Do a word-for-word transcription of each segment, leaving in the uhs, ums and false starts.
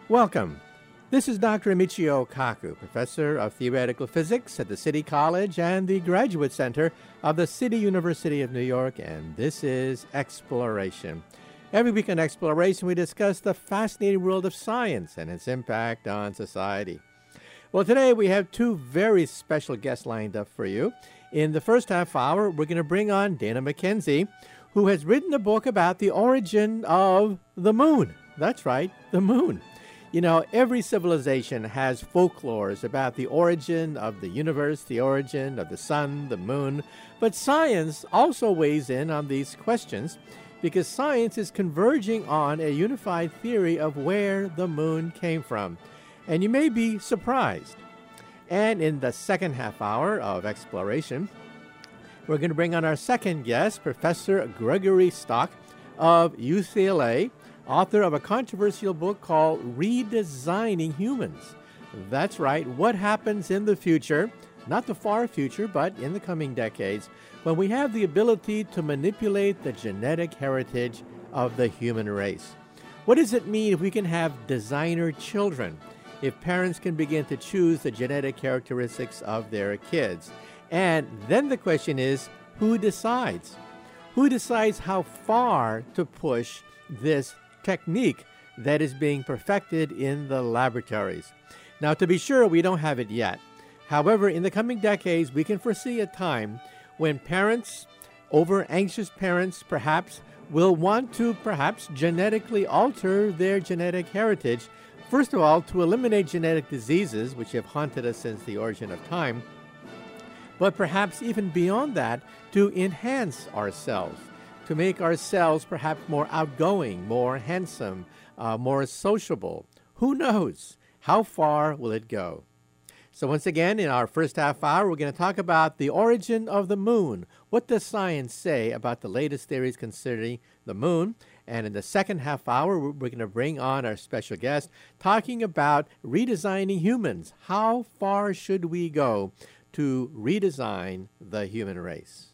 Welcome. This is Doctor Michio Kaku, Professor of Theoretical Physics at the City College and the Graduate Center of the City University of New York, and this is Exploration. Every week on Exploration, we discuss the fascinating world of science and its impact on society. Well, today we have two very special guests lined up for you. In the first half hour, we're going to bring on Dana McKenzie, who has written a book about the origin of the moon. That's right, the moon. You know, every civilization has folklores about the origin of the universe, the origin of the sun, the moon. But science also weighs in on these questions because science is converging on a unified theory of where the moon came from. And you may be surprised. And in the second half hour of Exploration, we're going to bring on our second guest, Professor Gregory Stock of U C L A, author of a controversial book called Redesigning Humans. That's right, what happens in the future, not the far future, but in the coming decades, when we have the ability to manipulate the genetic heritage of the human race. What does it mean if we can have designer children? If parents can begin to choose the genetic characteristics of their kids? And then the question is, who decides? Who decides how far to push this technique that is being perfected in the laboratories? Now, to be sure, we don't have it yet. However, in the coming decades, we can foresee a time when parents, over-anxious parents perhaps, will want to perhaps genetically alter their genetic heritage. First of all, to eliminate genetic diseases, which have haunted us since the origin of time, but perhaps even beyond that, to enhance ourselves, to make ourselves perhaps more outgoing, more handsome, uh, more sociable. Who knows? How far will it go? So once again, in our first half hour, we're going to talk about the origin of the moon. What does science say about the latest theories concerning the moon? And in the second half hour, we're going to bring on our special guest talking about redesigning humans. How far should we go to redesign the human race?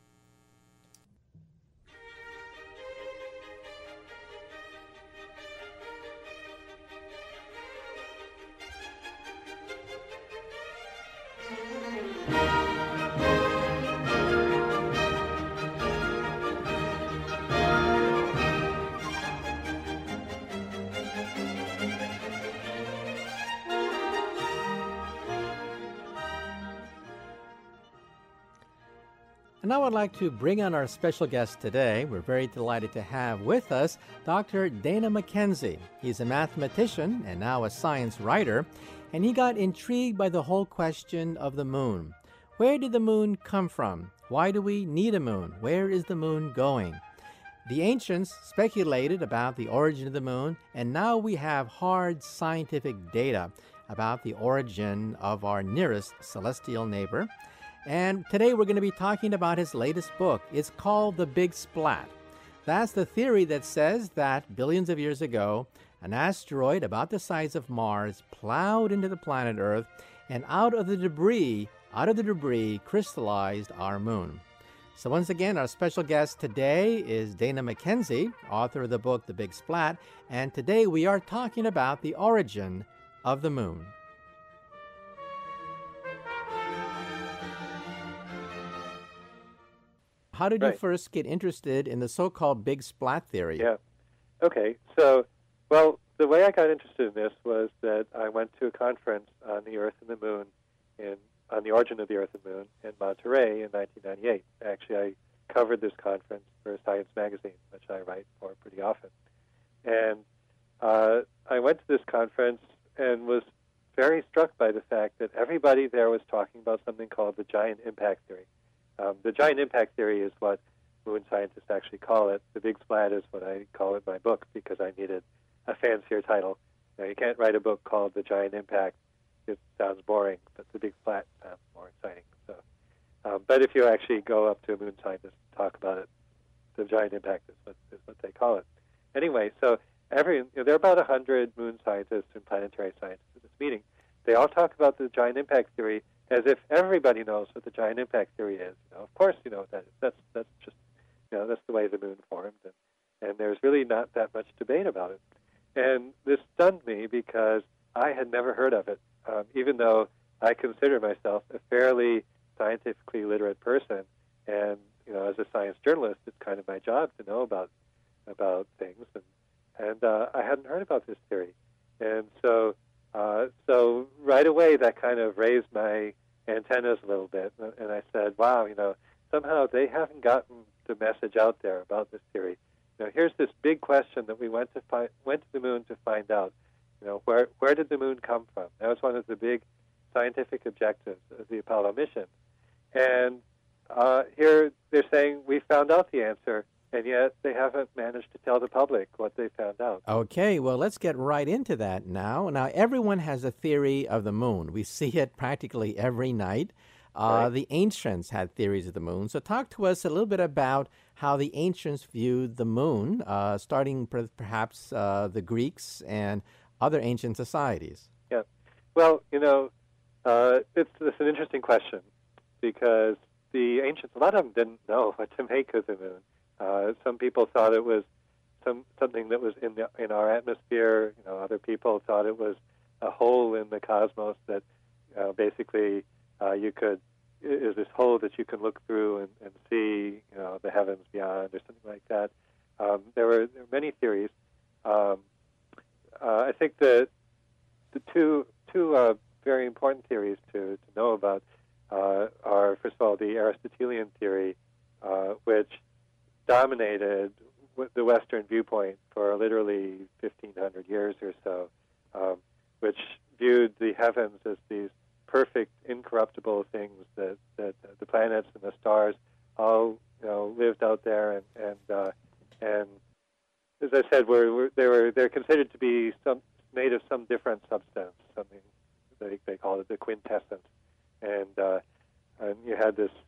And now I'd like to bring on our special guest today. We're very delighted to have with us Doctor Dana McKenzie. He's a mathematician and now a science writer, and he got intrigued by the whole question of the moon. Where did the moon come from? Why do we need a moon? Where is the moon going? The ancients speculated about the origin of the moon, and now we have hard scientific data about the origin of our nearest celestial neighbor. And today we're going to be talking about his latest book. It's called The Big Splat. That's the theory that says that billions of years ago, an asteroid about the size of Mars plowed into the planet Earth, and out of the debris, out of the debris crystallized our moon. So once again, our special guest today is Dana McKenzie, author of the book The Big Splat, and today we are talking about the origin of the moon. How did right. you first get interested in the so-called Big Splat theory? Yeah. Okay. So, well, the way I got interested in this was that I went to a conference on the Earth and the Moon, in, on the origin of the Earth and Moon in Monterey in nineteen ninety-eight. Actually, I covered this conference for Science Magazine, which I write for pretty often. And uh, I went to this conference and was very struck by the fact that everybody there was talking about something called the giant impact theory. Um, the giant impact theory is what moon scientists actually call it. The Big Splat is what I call it in my book because I needed a fancier title. Now, you can't write a book called The Giant Impact. It sounds boring, but The Big Splat sounds more exciting. So, um, but if you actually go up to a moon scientist and talk about it, the giant impact is what, is what they call it. Anyway, so every you know, there are about one hundred moon scientists and planetary scientists at this meeting. They all talk about the giant impact theory as if everybody knows what the giant impact theory is. You know, of course, you know what that is. That's that's just you know that's the way the moon formed, and, and there's really not that much debate about it. And this stunned me because I had never heard of it, um, even though I consider myself a fairly scientifically literate person. And, you know, as a science journalist, it's kind of my job to know about about things. And, and uh, I hadn't heard about this theory. And so, uh, so right away, that kind of raised my antennas a little bit. And I said, wow, you know, somehow they haven't gotten the message out there about this theory. You know, here's this big question that we went to find, went to the moon to find out. You know, where where did the moon come from? That was one of the big scientific objectives of the Apollo mission. And uh, here they're saying we found out the answer, and yet they haven't managed to tell the public what they found out. Okay, well, let's get right into that now. Now, everyone has a theory of the moon. We see it practically every night. Uh, Right. The ancients had theories of the moon. So talk to us a little bit about how the ancients viewed the moon, uh, starting per- perhaps uh, the Greeks and other ancient societies. Yeah. Well, you know, uh, it's, it's an interesting question because the ancients, a lot of them didn't know what to make of the moon. Uh, some people thought it was some something that was in the in our atmosphere. You know, other people thought it was a hole in the cosmos that uh, basically uh, you could is this hole that you can look through and, and see, you know, the heavens beyond or something like that. Um, there were there were many theories. Um, uh, I think that the two two uh, very important theories to, to know about uh, are, first of all, the Aristotelian theory, uh, which dominated w- the Western viewpoint for literally fifteen hundred years or so, um, which viewed the heavens as these perfect, incorruptible things that, that uh, the planets and the stars all, you know, lived out there, and and uh, and as I said, were, were they were they're considered to be some made of some different substance, something they they call it the quintessence, and uh, and you had this.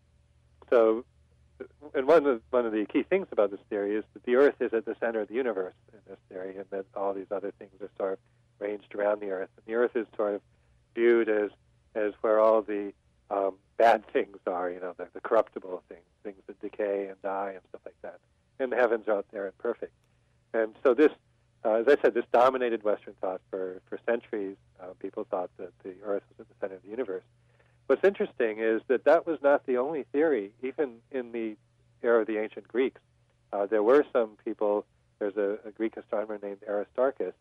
So, and one of one of the key things about this theory is that the Earth is at the center of the universe in this theory, and that all these other things are sort of ranged around the Earth, and the Earth is sort of viewed as as where all the um, bad things are, you know, the, the corruptible things, things that decay and die and stuff like that, and the heavens are out there and perfect. And so this, uh, as I said, this dominated Western thought for, for centuries. Uh, people thought that the Earth was at the center of the universe. What's interesting is that that was not the only theory. Even in the era of the ancient Greeks, uh, there were some people, there's a, a Greek astronomer named Aristarchus,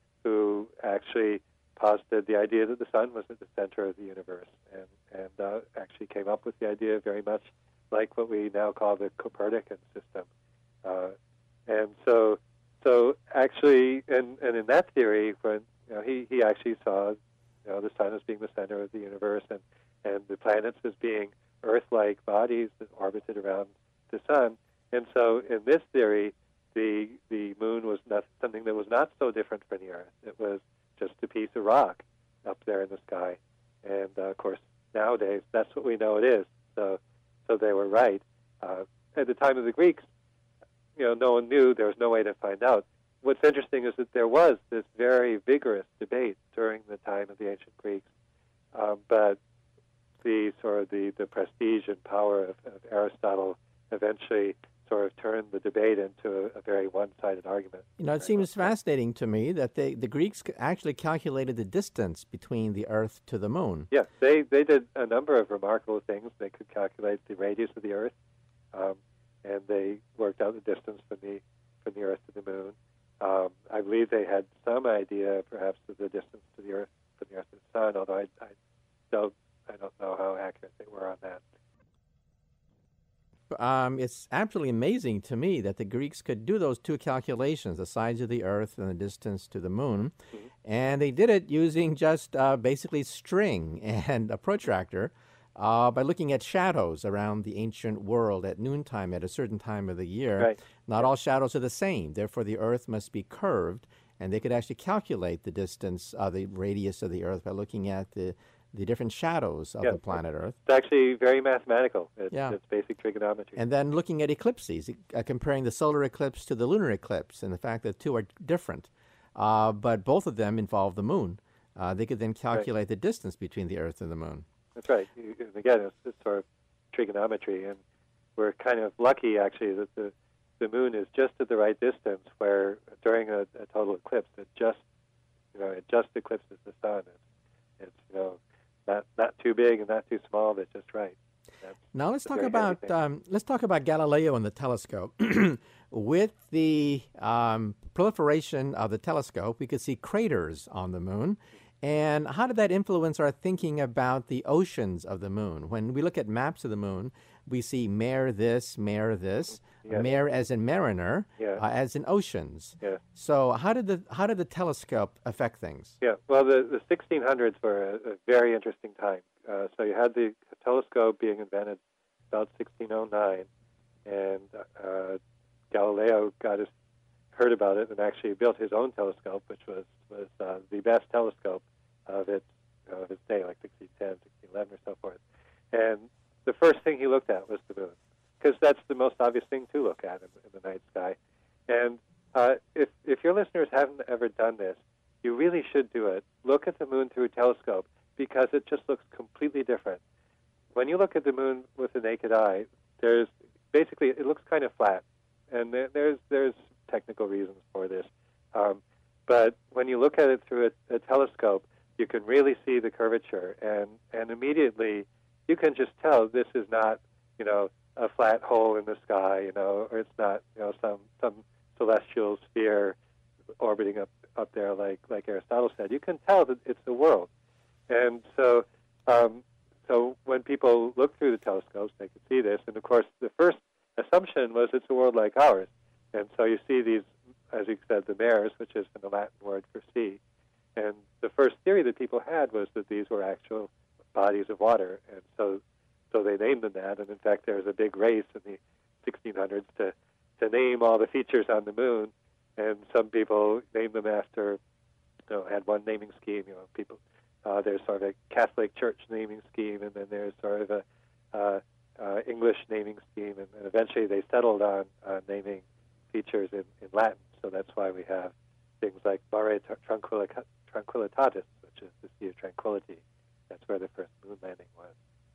who actually posited the idea that the sun was at the center of the universe, and, and uh, actually came up with the idea very much like what we now call the Copernican system. Uh, and so So actually, and, and in that theory, when you know, he, he actually saw, you know, the sun as being the center of the universe, and, and the planets as being Earth-like bodies that orbited around the sun. And so in this theory, the the moon was not something that was not so different from the Earth. It was just a piece of rock up there in the sky. And uh, of course, nowadays that's what we know it is. So so they were right. Uh, at the time of the Greeks, you know, no one knew. There was no way to find out. What's interesting is that there was this very vigorous debate during the time of the ancient Greeks, um, but the sort of the, the prestige and power of, of Aristotle eventually sort of turned the debate into a, a very one-sided argument. You know, it seems fascinating to me that they, the Greeks c- actually calculated the distance between the Earth to the moon. Yes, they, they did a number of remarkable things. They could calculate the radius of the Earth, um, and they worked out the distance from the from the Earth to the moon. Um, I believe they had some idea, perhaps, of the distance to the Earth from the Earth to the Sun, although I, I don't I don't know how accurate they were on that. Um, it's absolutely amazing to me that the Greeks could do those two calculations, the size of the Earth and the distance to the moon, Mm-hmm. and they did it using just uh, basically string and a protractor uh, by looking at shadows around the ancient world at noontime at a certain time of the year. Right. Not all shadows are the same, therefore the Earth must be curved, and they could actually calculate the distance, uh, the radius of the Earth by looking at the the different shadows of Yeah. the planet Earth. It's actually very mathematical. It's, Yeah. it's basic trigonometry. And then looking at eclipses, uh, comparing the solar eclipse to the lunar eclipse, and the fact that two are different. Uh, but both of them involve the moon. Uh, they could then calculate the distance between the Earth and the moon. That's right. You, and again, it's, it's sort of trigonometry, and we're kind of lucky, actually, that the the moon is just at the right distance where during a, a total eclipse it just you know it just eclipses the sun. It's, it's you know not not too big and not too small, but just right. That's, now let's that's a talk very heavy about thing. um, let's talk about Galileo and the telescope. With the um, proliferation of the telescope, we could see craters on the moon. And how did that influence our thinking about the oceans of the moon? When we look at maps of the moon, we see mare this, mare this, Yes. mare as in mariner, Yeah. uh, as in oceans. Yeah. So how did the how did the telescope affect things? Yeah, well, the, the sixteen hundreds were a, a very interesting time. Uh, so you had the telescope being invented about sixteen oh nine, and uh, Galileo got his, heard about it and actually built his own telescope, which was was uh, the best telescope of its of its day, like sixteen ten, sixteen eleven, or so forth. And the first thing he looked at was the moon, because that's the most obvious thing to look at in, in the night sky. And uh, if if your listeners haven't ever done this, you really should do it. Look at the moon through a telescope, because it just looks completely different. When you look at the moon with the naked eye, there's basically it looks kind of flat, and there, there's there's technical reasons for this. Um, but when you look at it through a, a telescope, you can really see the curvature, and and immediately you can just tell this is not you know a flat hole in the sky, you know, or it's not you know some some celestial sphere orbiting up up there like like Aristotle said. You can tell that it's a world. And so, um, so when people look through the telescopes, they can see this. And of course, the first assumption was it's a world like ours. And so you see these, as you said, the mares, which is the Latin word for sea. And the first theory that people had was that these were actual bodies of water. And so, so they named them that. And in fact, there was a big race in the sixteen hundreds to to name all the features on the moon. And some people named them after, you know, had one naming scheme. You know, people. Uh, there's sort of a Catholic Church naming scheme, and then there's sort of a uh, uh, English naming scheme, and, and eventually they settled on uh, naming features in, in Latin. So that's why we have things like Mare Tranquilli- Tranquillitatis, which is the Sea of Tranquility. That's where the first moon landing was.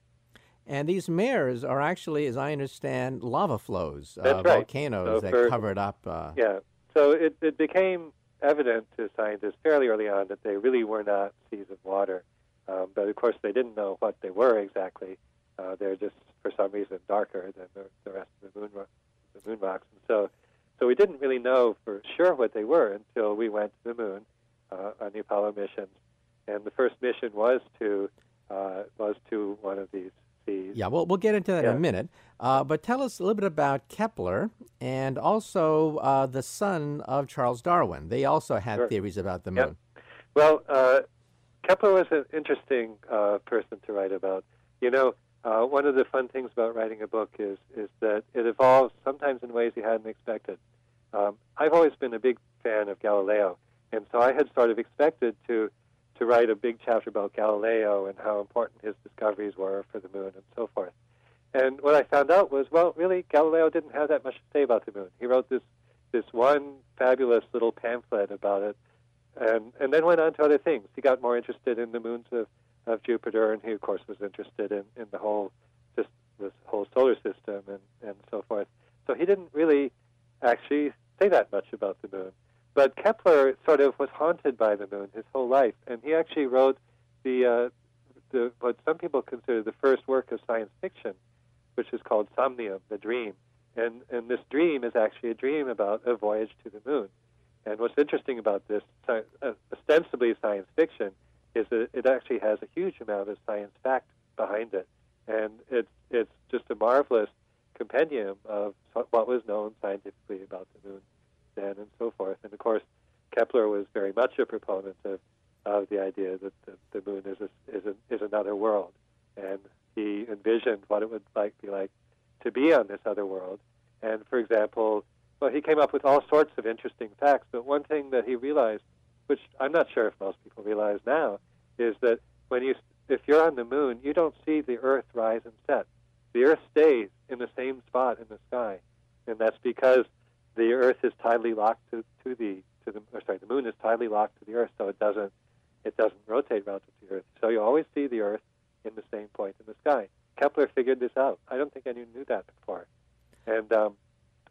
And these mares are actually, as I understand, lava flows, That's uh, right. volcanoes So that for- covered up. Uh, Yeah. So it, it became evident to scientists fairly early on that they really were not seas of water. Um, but of course, they didn't know what they were exactly. Uh, they're just, for some reason, darker than the, the rest of the moon, ro- the moon rocks. And so, so we didn't really know for sure what they were until we went to the moon uh, on the Apollo missions. And the first mission was to uh, was to one of these seas. Yeah, we'll, we'll get into that in Yeah. a minute. Uh, but tell us a little bit about Kepler and also uh, the son of Charles Darwin. They also had Sure. theories about the Yep. moon. Well, uh, Kepler was an interesting uh, person to write about. You know, uh, one of the fun things about writing a book is is that it evolves sometimes in ways you hadn't expected. Um, I've always been a big fan of Galileo, and so I had sort of expected to to write a big chapter about Galileo and how important his discoveries were for the moon and so forth. And what I found out was, well, really, Galileo didn't have that much to say about the moon. He wrote this this one fabulous little pamphlet about it, and and then went on to other things. He got more interested in the moons of, of Jupiter, and he, of course, was interested in, in the whole just this whole solar system and, and so forth. So he didn't really actually say that much about the moon. But Kepler sort of was haunted by the moon his whole life, and he actually wrote the uh, the what some people consider the first work of science fiction, which is called Somnium, the Dream. And and this dream is actually a dream about a voyage to the moon. And what's interesting about this, uh, ostensibly science fiction, is that it actually has a huge amount of science fact behind it. And it's it's just a marvelous compendium of what was known scientifically about the moon then and so forth. And of course, Kepler was very much a proponent of, of the idea that the, the moon is a, is, a, is another world. And he envisioned what it would like be like to be on this other world. And for example, well, he came up with all sorts of interesting facts, but one thing that he realized, which I'm not sure if most people realize now, is that when you, if you're on the moon, you don't see the Earth rise and set. The Earth stays in the same spot in the sky, and that's because the Earth is tidally locked to, to the to the or sorry, the moon is tidally locked to the Earth, so it doesn't it doesn't rotate relative to the Earth. So you always see the Earth in the same point in the sky. Kepler figured this out. I don't think anyone knew that before, and um,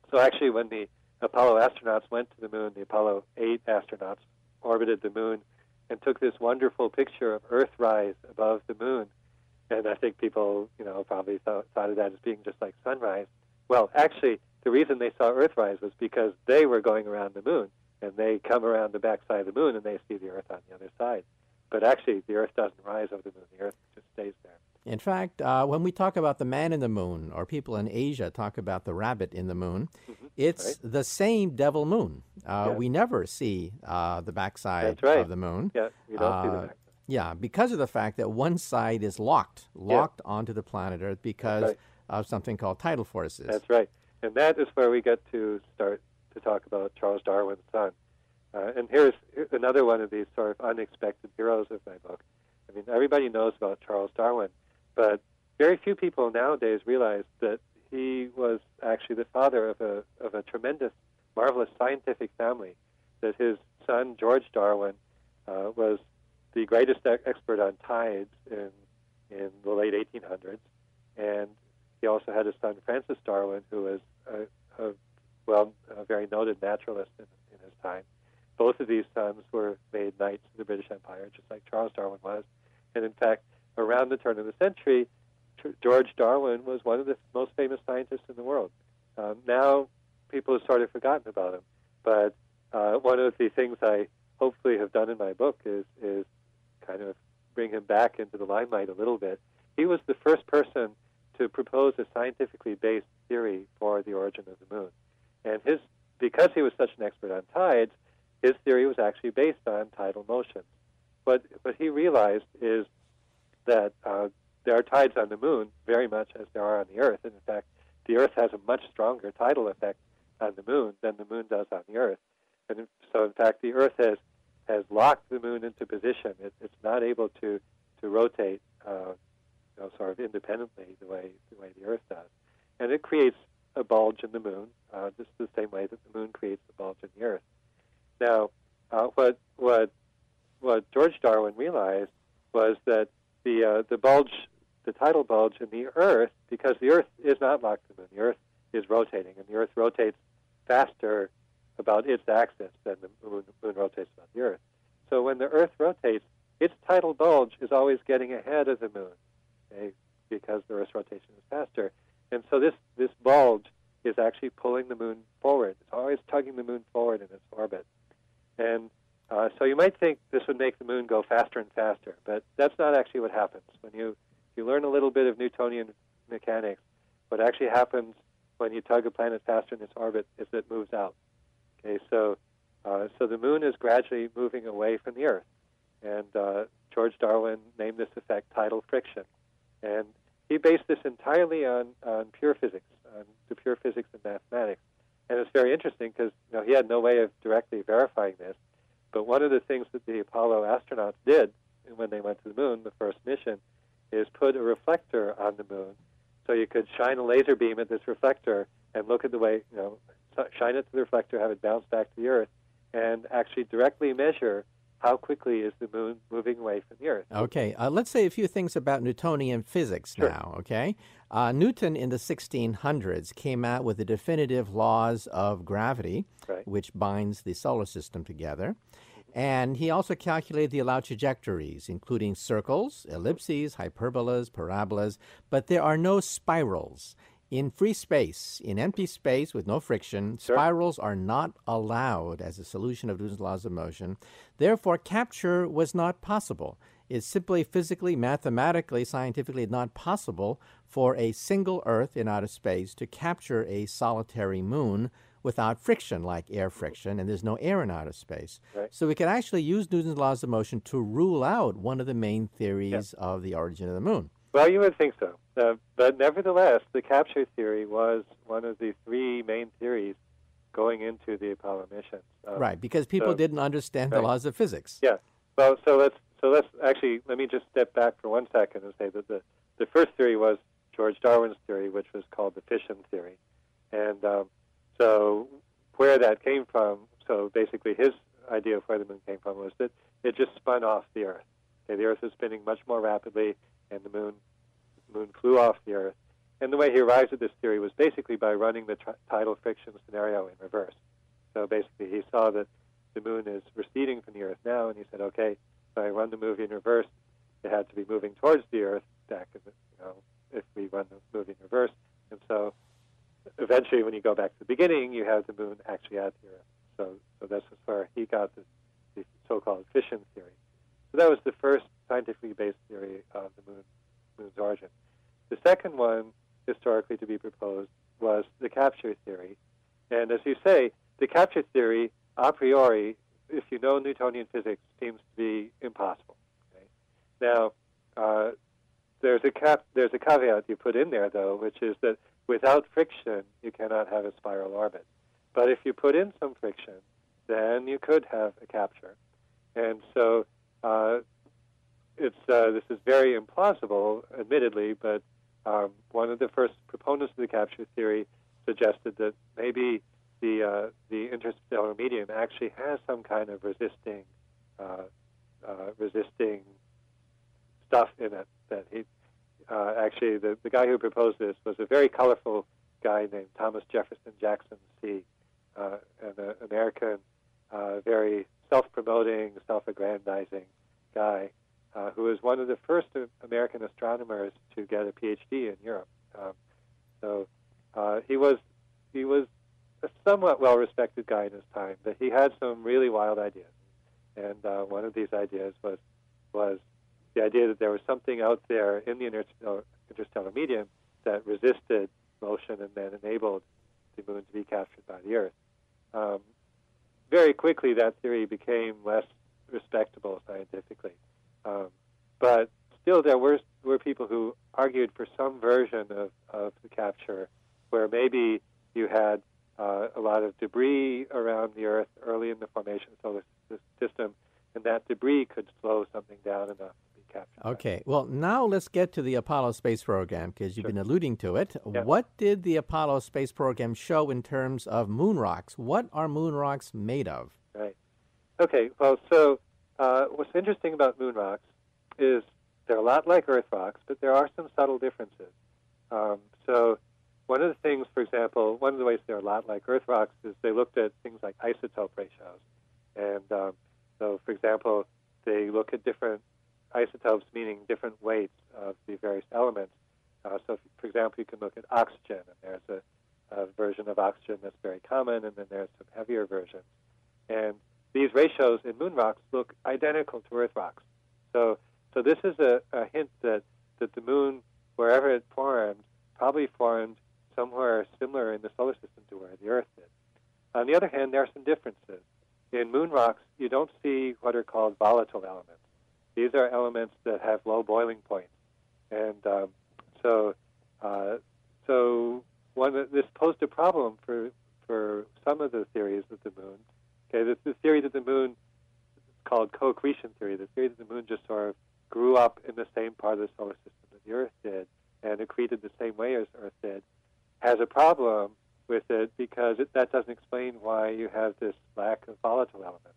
So actually, when the Apollo astronauts went to the moon, the Apollo eight astronauts orbited the moon and took this wonderful picture of Earthrise above the moon. And I think people, you know, probably thought, thought of that as being just like sunrise. Well, actually, the reason they saw Earthrise was because they were going around the moon, and they come around the backside of the moon, and they see the Earth on the other side. But actually, the Earth doesn't rise over the moon. The Earth just stays there. In fact, uh, when we talk about the man in the moon, or people in Asia talk about the rabbit in the moon, mm-hmm. it's right. the same devil moon. Uh, yeah. We never see uh, the backside right. of the moon. Yeah, you don't uh, see the backside. Yeah, because of the fact that one side is locked, locked yeah. onto the planet Earth because right. of something called tidal forces. That's right. And that is where we get to start to talk about Charles Darwin's son. Uh, and here's another one of these sort of unexpected heroes of my book. I mean, everybody knows about Charles Darwin, but very few people nowadays realize that he was actually the father of a of a tremendous, marvelous scientific family. That his son, George Darwin, uh, was the greatest e- expert on tides in in the late eighteen hundreds, and he also had a son, Francis Darwin, who was a, a well, a very noted naturalist in, in his time. Both of these sons were made knights of the British Empire, just like Charles Darwin was. And in fact, around the turn of the century, George Darwin was one of the most famous scientists in the world. Um, now, people have sort of forgotten about him. But uh, one of the things I hopefully have done in my book is, is kind of bring him back into the limelight a little bit. He was the first person to propose a scientifically based theory for the origin of the moon. And his, because he was such an expert on tides, his theory was actually based on tidal motions. But what he realized is that uh, there are tides on the moon very much as there are on the Earth. And in fact, the Earth has a much stronger tidal effect on the moon than the moon does on the Earth. And so, in fact, the Earth has, has locked the moon into position. It, it's not able to, to rotate uh, you know, sort of independently the way, the way the Earth does. And it creates a bulge in the moon, uh, just the same way that the moon creates a bulge in the Earth. Now, uh, what what what George Darwin realized was that the uh, the bulge, the tidal bulge in the Earth, because the Earth is not locked to the moon, the Earth is rotating, and the Earth rotates faster about its axis than the moon, moon rotates about the Earth. So when the Earth rotates, its tidal bulge is always getting ahead of the moon, okay, because the Earth's rotation is faster. And so this, this bulge is actually pulling the moon forward. It's always tugging the moon forward in its orbit. And uh, so you might think this would make the moon go faster and faster, but that's not actually what happens. When you, you learn a little bit of Newtonian mechanics, what actually happens when you tug a planet faster in its orbit is it moves out. Okay, so uh, so the moon is gradually moving away from the Earth. And uh, George Darwin named this effect tidal friction. And he based this entirely on, on pure physics, on the pure physics and mathematics. And it's very interesting because you know, he had no way of directly verifying this. But one of the things that the Apollo astronauts did when they went to the moon, the first mission, is put a reflector on the moon. So you could shine a laser beam at this reflector and look at the way, you know, shine it to the reflector, have it bounce back to the Earth, and actually directly measure how quickly is the moon moving away from the Earth. Okay, uh, let's say a few things about Newtonian physics sure. now, okay? Uh, Newton in the sixteen hundreds came out with the definitive laws of gravity, right. which binds the solar system together. And he also calculated the allowed trajectories, including circles, ellipses, hyperbolas, parabolas, but there are no spirals. In free space, in empty space with no friction, sure. spirals are not allowed as a solution of Newton's laws of motion. Therefore, capture was not possible. It's simply physically, mathematically, scientifically not possible for a single Earth in outer space to capture a solitary moon without friction, like air friction, and there's no air in outer space. Right. So we can actually use Newton's laws of motion to rule out one of the main theories yeah. of the origin of the moon. Well, you would think so. Uh, but nevertheless, the capture theory was one of the three main theories going into the Apollo missions. Um, right, because people so, didn't understand right. the laws of physics. Yeah. Well, so let's so let's actually let me just step back for one second and say that the the first theory was George Darwin's theory, which was called the fission theory, and um, so where that came from. So basically, his idea of where the moon came from was that it just spun off the Earth. Okay, the Earth was spinning much more rapidly, and the moon moon flew off the Earth. And the way he arrived at this theory was basically by running the tr- tidal friction scenario in reverse. So basically, he saw that the moon is receding from the Earth now, and he said, okay, if I run the movie in reverse, it had to be moving towards the Earth back in the, you know, if we run the movie in reverse. And so eventually, when you go back to the beginning, you have the moon actually at the Earth. So, so this is where he got the, the so-called fission theory. So that was the first scientifically based theory of the moon, moon's origin. The second one, historically to be proposed, was the capture theory. And as you say, the capture theory, a priori, if you know Newtonian physics, seems to be impossible. Okay? Now, uh, there's a cap, there's a caveat you put in there, though, which is that without friction, you cannot have a spiral orbit. But if you put in some friction, then you could have a capture. And so uh, it's uh, this is very implausible, admittedly, but um, one of the first proponents of the capture theory suggested that maybe the uh, the interstellar medium actually has some kind of resisting uh, uh, resisting stuff in it. That he uh, actually the, the guy who proposed this was a very colorful guy named Thomas Jefferson Jackson C, uh, an uh, American, uh, very self-promoting, self-aggrandizing guy uh, who was one of the first American astronomers to get a PhD in Europe. Um, so uh, he was he was a somewhat well-respected guy in his time, but he had some really wild ideas. And uh, one of these ideas was was the idea that there was something out there in the interstellar, interstellar medium that resisted motion and then enabled the moon to be captured by the Earth. Um, very quickly, that theory became less respectable scientifically. Um, but still, there were, were people who argued for some version of, of the capture where maybe you had uh, a lot of debris around the Earth early in the formation of the solar system, and that debris could slow something down enough to be captured. Okay, well, now let's get to the Apollo space program, because you've Sure. been alluding to it. Yeah. What did the Apollo space program show in terms of moon rocks? What are moon rocks made of? Right. Okay, well, so uh, what's interesting about moon rocks is they're a lot like Earth rocks, but there are some subtle differences. Um, so one of the things, for example, one of the ways they're a lot like Earth rocks is they looked at things like isotope ratios. And um, so, for example, they look at different isotopes, meaning different weights of the various elements. Uh, so, if, for example, you can look at oxygen, and there's a, a version of oxygen that's very common, and then there's some heavier versions. And these ratios in moon rocks look identical to Earth rocks. So, so this is a, a hint that, that the moon, wherever it formed, probably formed somewhere similar in the solar system to where the Earth did. On the other hand, there are some differences. In moon rocks, you don't see what are called volatile elements. These are elements that have low boiling points. And um, so uh, so one, this posed a problem for, for some of the theories of the moon. Okay, this, the theory that the moon, called co-accretion theory, the theory that the moon just sort of grew up in the same part of the solar system that the Earth did and accreted the same way as Earth did, has a problem with it because it, that doesn't explain why you have this lack of volatile elements.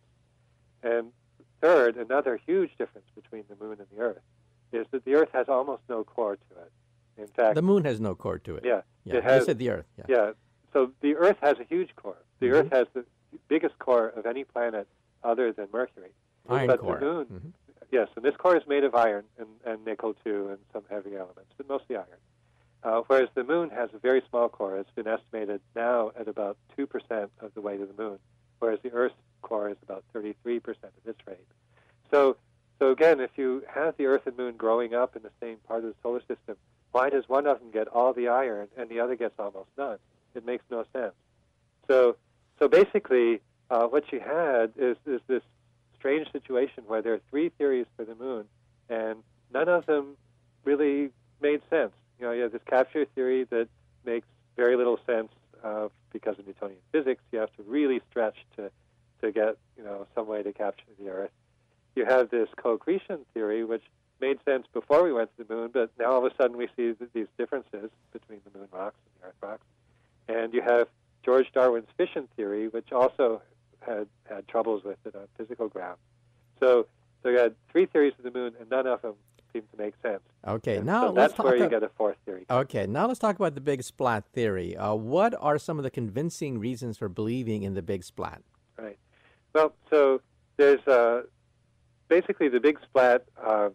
And third, another huge difference between the moon and the Earth is that the Earth has almost no core to it. In fact, The moon has no core to it. yeah, Yeah, it has, you said the Earth. Yeah. yeah. So the Earth has a huge core. The Mhm. Earth has the biggest core of any planet other than Mercury. Iron but core. the moon, Mhm. yes, and this core is made of iron and, and nickel too, and some heavy elements, but mostly iron. Uh, whereas the moon has a very small core. It's been estimated now at about two percent of the weight of the moon, whereas the Earth's core is about thirty-three percent of its rate. So, so again, if you have the Earth and moon growing up in the same part of the solar system, why does one of them get all the iron and the other gets almost none? It makes no sense. So, so basically, uh, what you had is, is this strange situation where there are three theories for the moon, and none of them really made sense. You know, you have this capture theory that makes very little sense uh, because of Newtonian physics. You have to really stretch to, to get, you know, some way to capture the Earth. You have this co-accretion theory, which made sense before we went to the moon, but now all of a sudden we see th- these differences between the moon rocks and the Earth rocks. And you have George Darwin's fission theory, which also had, had troubles with it on physical grounds. So, so you had three theories of the moon, and none of them seem to make sense. Okay, And now so let's that's talk. where you a- get a fourth theory. Okay, now let's talk about the big splat theory. Uh, what are some of the convincing reasons for believing in the big splat? Right. Well, so there's uh, basically the big splat uh,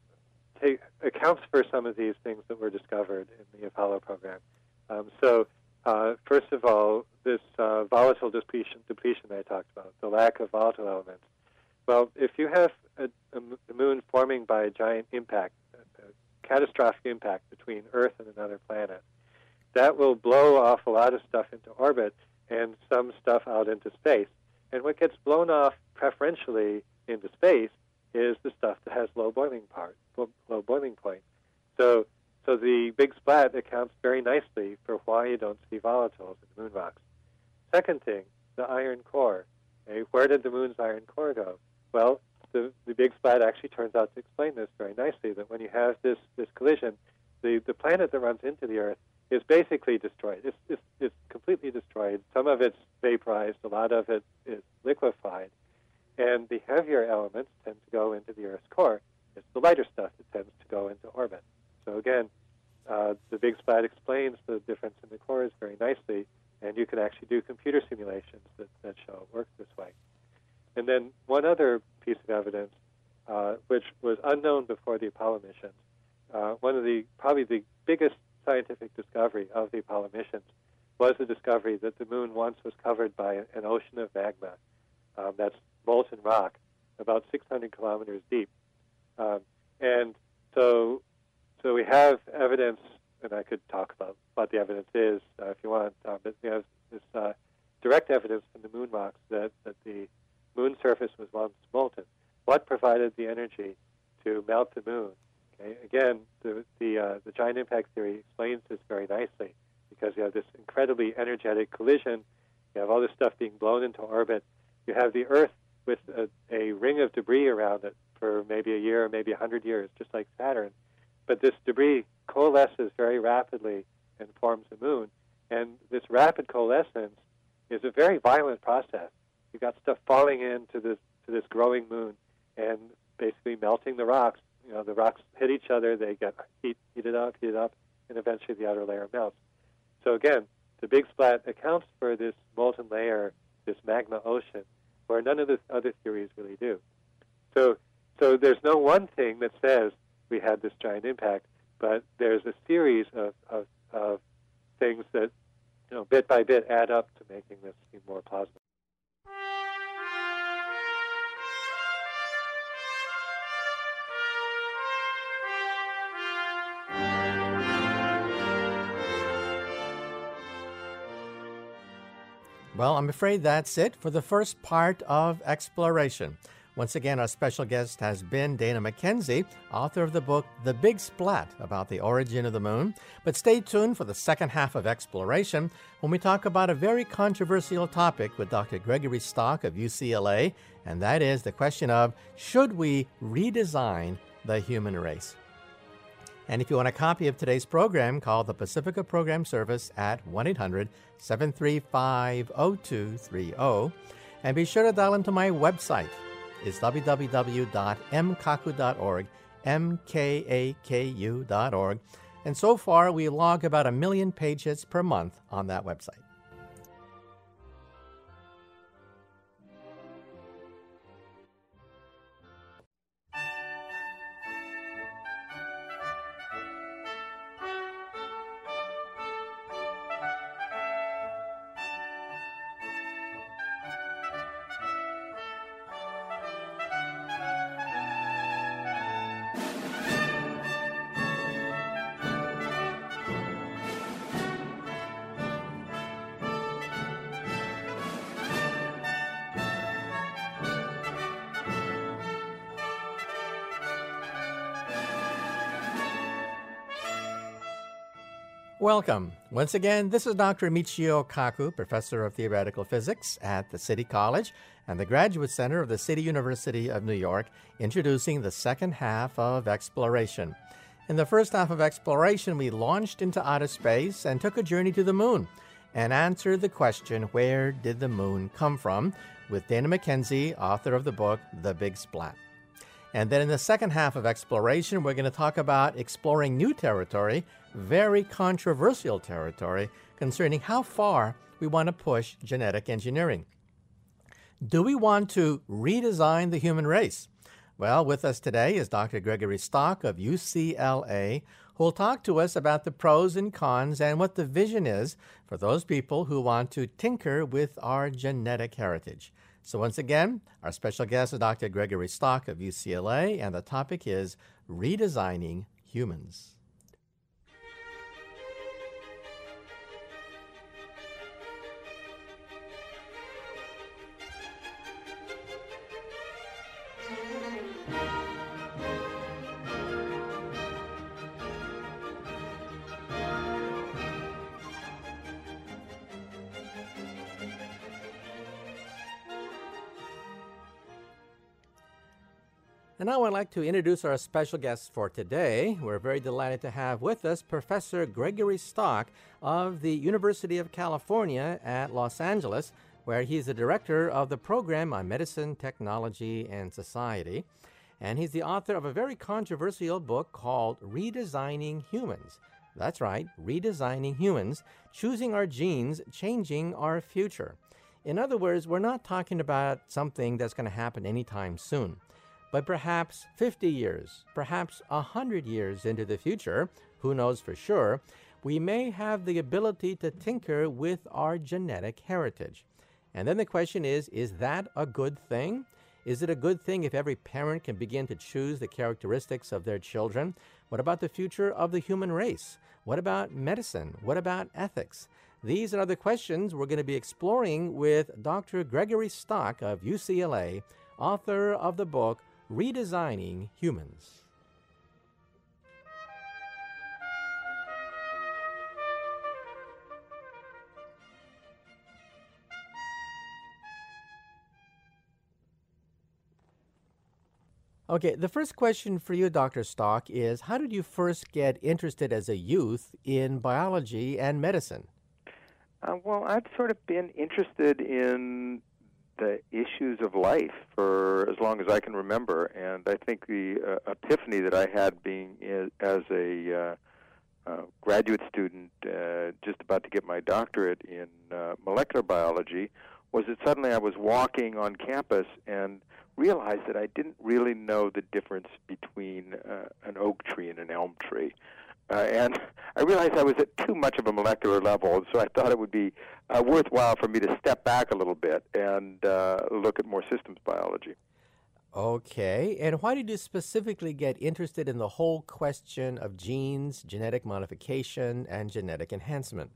take, accounts for some of these things that were discovered in the Apollo program. Um, so uh, first of all, this uh, volatile depletion, depletion that I talked about, the lack of volatile elements. Well, if you have a, a, a moon forming by a giant impact, a, a catastrophic impact between Earth and another planet, that will blow off a lot of stuff into orbit and some stuff out into space. And what gets blown off preferentially into space is the stuff that has low boiling part, low boiling point. So, so the big splat accounts very nicely for why you don't see volatiles in moon rocks. Second thing, the iron core. Okay, where did the moon's iron core go? Well, the, the big splat actually turns out to explain this very nicely, that when you have this, this collision, the, the planet that runs into the Earth is basically destroyed. It's, it's, it's completely destroyed. Some of it's vaporized. A lot of it is liquefied. And the heavier elements tend to go into the Earth's core. It's the lighter stuff that tends to go into orbit. So again, uh, the big splat explains the difference in the cores very nicely, and you can actually do computer simulations that, that show it works this way. And then one other piece of evidence, uh, which was unknown before the Apollo missions, uh, one of the probably the biggest scientific discovery of the Apollo missions was the discovery that the moon once was covered by an ocean of magma. Um, that's molten rock, about six hundred kilometers deep. Um, and so, so we have evidence, and I could talk about what the evidence is uh, if you want, uh, but we have this uh, direct evidence from the moon rocks that, that the moon surface was once molten. What provided the energy to melt the moon? Okay? Again, the the, uh, the giant impact theory explains this very nicely, because you have this incredibly energetic collision. You have all this stuff being blown into orbit. You have the Earth with a, a ring of debris around it for maybe a year or maybe a hundred years, just like Saturn. But this debris coalesces very rapidly and forms a moon. And this rapid coalescence is a very violent process. You've got stuff falling into this to this growing moon and basically melting the rocks. You know, the rocks hit each other, they get heat, heated up, heated up, and eventually the outer layer melts. So again, the big splat accounts for this molten layer, this magma ocean, where none of the other theories really do. So, so there's no one thing that says we had this giant impact, but there's a series of, of, of things that, you know, bit by bit add up to making this seem more plausible. Well, I'm afraid that's it for the first part of Exploration. Once again, our special guest has been Dana McKenzie, author of the book The Big Splat, about the origin of the moon. But stay tuned for the second half of Exploration, when we talk about a very controversial topic with Doctor Gregory Stock of U C L A, and that is the question of, should we redesign the human race? And if you want a copy of today's program, call the Pacifica Program Service at one eight hundred, seven three five, zero two three zero. And be sure to dial into my website. It's w w w dot m kaku dot org, M K A K U dot org. And so far, we log about a million pages per month on that website. Welcome. Once again, this is Doctor Michio Kaku, Professor of Theoretical Physics at the City College and the Graduate Center of the City University of New York, introducing the second half of Exploration. In the first half of Exploration, we launched into outer space and took a journey to the moon and answered the question, where did the moon come from? With Dana McKenzie, author of the book The Big Splat. And then in the second half of Exploration, we're going to talk about exploring new territory, very controversial territory, concerning how far we want to push genetic engineering. Do we want to redesign the human race? Well, with us today is Doctor Gregory Stock of U C L A, who will talk to us about the pros and cons and what the vision is for those people who want to tinker with our genetic heritage. So once again, our special guest is Doctor Gregory Stock of U C L A, and the topic is redesigning humans. And now I'd like to introduce our special guest for today. We're very delighted to have with us Professor Gregory Stock of the University of California at Los Angeles, where he's the director of the program on medicine, technology, and society. And he's the author of a very controversial book called Redesigning Humans. That's right, Redesigning Humans, Choosing Our Genes, Changing Our Future. In other words, we're not talking about something that's going to happen anytime soon. But perhaps fifty years, perhaps one hundred years into the future, who knows for sure, we may have the ability to tinker with our genetic heritage. And then the question is, is that a good thing? Is it a good thing if every parent can begin to choose the characteristics of their children? What about the future of the human race? What about medicine? What about ethics? These and other questions we're going to be exploring with Doctor Gregory Stock of U C L A, author of the book Redesigning Humans. Okay, the first question for you, Doctor Stock, is how did you first get interested as a youth in biology and medicine? Uh, well, I've sort of been interested in the issues of life for as long as I can remember, and I think the uh, epiphany that I had being in, as a uh, uh, graduate student uh, just about to get my doctorate in uh, molecular biology was that suddenly I was walking on campus and realized that I didn't really know the difference between uh, an oak tree and an elm tree. Uh, and I realized I was at too much of a molecular level, so I thought it would be uh, worthwhile for me to step back a little bit and uh, look at more systems biology. Okay, and why did you specifically get interested in the whole question of genes, genetic modification, and genetic enhancement?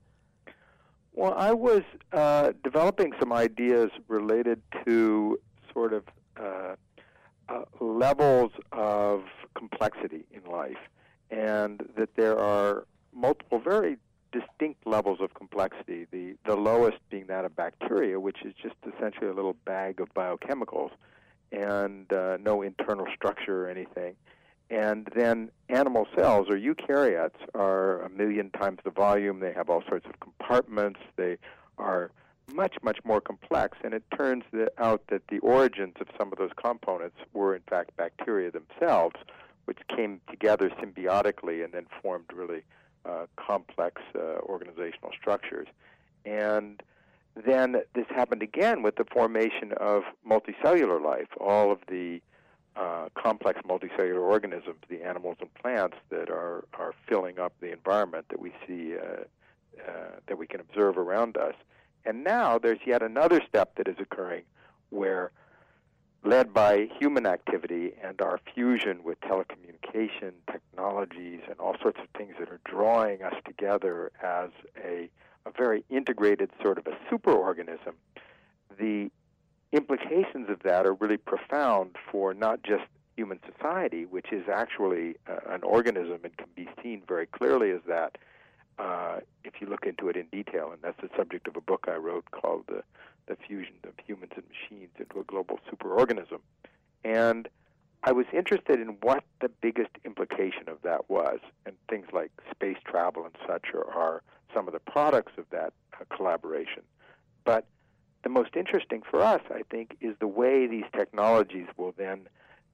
Well, I was uh, developing some ideas related to sort of uh, uh, levels of complexity in life, and that there are multiple very distinct levels of complexity, the, the lowest being that of bacteria, which is just essentially a little bag of biochemicals and uh, no internal structure or anything. And then animal cells, or eukaryotes, are a million times the volume. They have all sorts of compartments. They are much, much more complex. And it turns out that the origins of some of those components were, in fact, bacteria themselves, which came together symbiotically and then formed really uh, complex uh, organizational structures. And then this happened again with the formation of multicellular life, all of the uh, complex multicellular organisms, the animals and plants that are, are filling up the environment that we see, uh, uh, that we can observe around us. And now there's yet another step that is occurring where, led by human activity and our fusion with telecommunication technologies and all sorts of things that are drawing us together as a, a very integrated sort of a superorganism, the implications of that are really profound for not just human society, which is actually uh, an organism and can be seen very clearly as that uh, if you look into it in detail. And that's the subject of a book I wrote called the the fusion of humans and machines into a global superorganism. And I was interested in what the biggest implication of that was, and things like space travel and such are, are some of the products of that uh, collaboration. But the most interesting for us, I think, is the way these technologies will then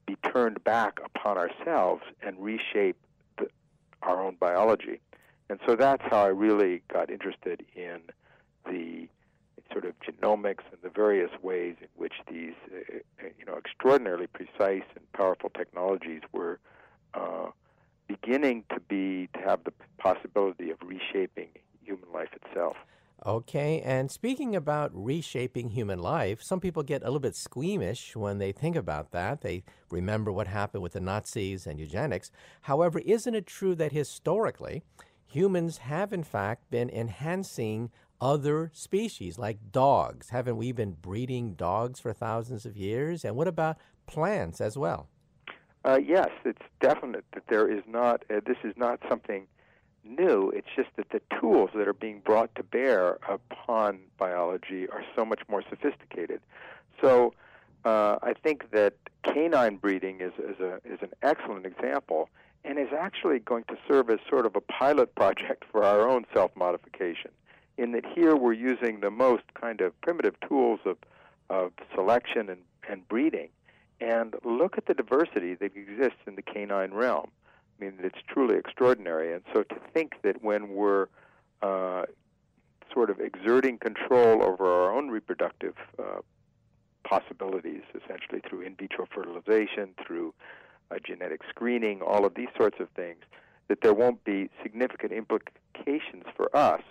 be turned back upon ourselves and reshape the, our own biology. And so that's how I really got interested in the sort of genomics and the various ways in which these, uh, you know, extraordinarily precise and powerful technologies were uh, beginning to be to have the possibility of reshaping human life itself. Okay, and speaking about reshaping human life, some people get a little bit squeamish when they think about that. They remember what happened with the Nazis and eugenics. However, isn't it true that historically, humans have in fact been enhancing other species like dogs? Haven't we been breeding dogs for thousands of years? And what about plants as well? Uh, yes, it's definite that there is not, uh, this is not something new. It's just that the tools that are being brought to bear upon biology are so much more sophisticated. So uh, I think that canine breeding is, is, a, is an excellent example and is actually going to serve as sort of a pilot project for our own self-modification, in that here we're using the most kind of primitive tools of, of selection and, and breeding. And look at the diversity that exists in the canine realm. I mean, it's truly extraordinary. And so to think that when we're uh, sort of exerting control over our own reproductive uh, possibilities, essentially through in vitro fertilization, through uh, genetic screening, all of these sorts of things, that there won't be significant implications for us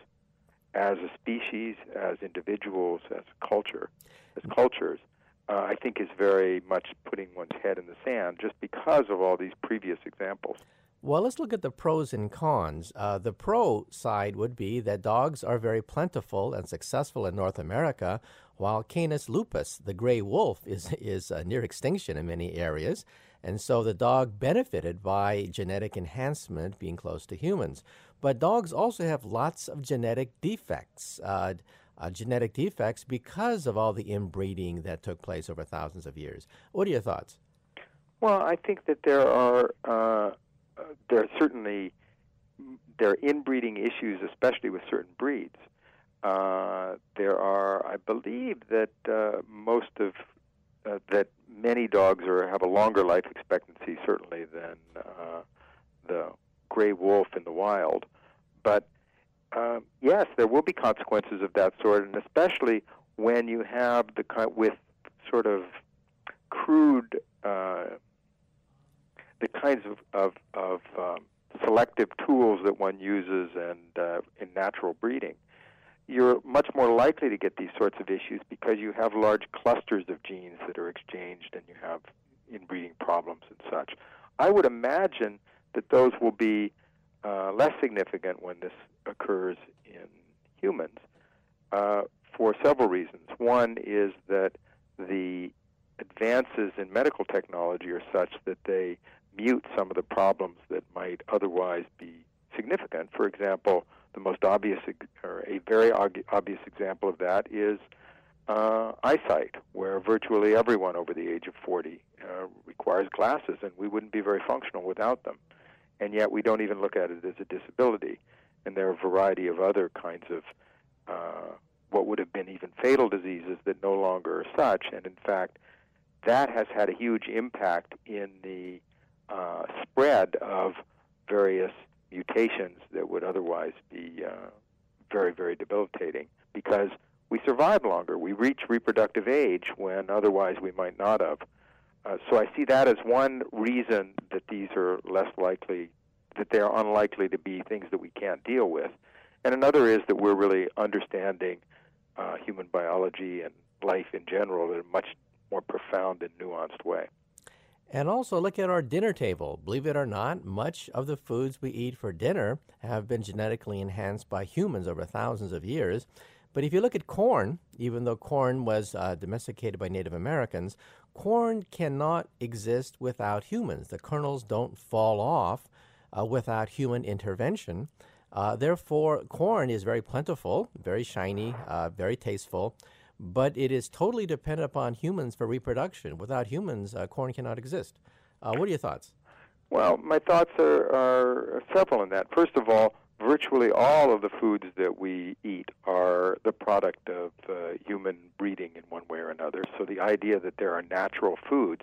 as a species, as individuals, as a culture, as cultures, uh, I think is very much putting one's head in the sand just because of all these previous examples. Well, let's look at the pros and cons. Uh, the pro side would be that dogs are very plentiful and successful in North America, while Canis lupus, the gray wolf, is, is uh, near extinction in many areas. And so the dog benefited by genetic enhancement being close to humans. But dogs also have lots of genetic defects, uh, uh, genetic defects because of all the inbreeding that took place over thousands of years. What are your thoughts? Well, I think that there are uh, there are certainly there are inbreeding issues, especially with certain breeds. Uh, there are, I believe, that uh, most of uh, that many dogs are have a longer life expectancy, certainly, than uh, the gray wolf in the wild. But uh, yes, there will be consequences of that sort, and especially when you have the kind with sort of crude, uh, the kinds of of, of um, selective tools that one uses and uh, in natural breeding. You're much more likely to get these sorts of issues because you have large clusters of genes that are exchanged and you have inbreeding problems and such. I would imagine that those will be uh, less significant when this occurs in humans uh, for several reasons. One is that the advances in medical technology are such that they mute some of the problems that might otherwise be significant. For example, the most obvious, or a very obvious example of that is uh, eyesight, where virtually everyone over the age of forty uh, requires glasses, and we wouldn't be very functional without them. And yet we don't even look at it as a disability. And there are a variety of other kinds of uh, what would have been even fatal diseases that no longer are such. And in fact, that has had a huge impact in the uh, spread of various mutations that would otherwise be uh, very, very debilitating because we survive longer. We reach reproductive age when otherwise we might not have. Uh, so I see that as one reason that these are less likely, that they're unlikely to be things that we can't deal with. And another is that we're really understanding uh, human biology and life in general in a much more profound and nuanced way. And also look at our dinner table. Believe it or not, much of the foods we eat for dinner have been genetically enhanced by humans over thousands of years. But if you look at corn, even though corn was uh, domesticated by Native Americans, corn cannot exist without humans. The kernels don't fall off uh, without human intervention. Uh, therefore, corn is very plentiful, very shiny, uh, very tasteful, but it is totally dependent upon humans for reproduction. Without humans, uh, corn cannot exist. Uh, what are your thoughts? Well, my thoughts are, are several in that. First of all, virtually all of the foods that we eat are the product of uh, human breeding in one way or another. So the idea that there are natural foods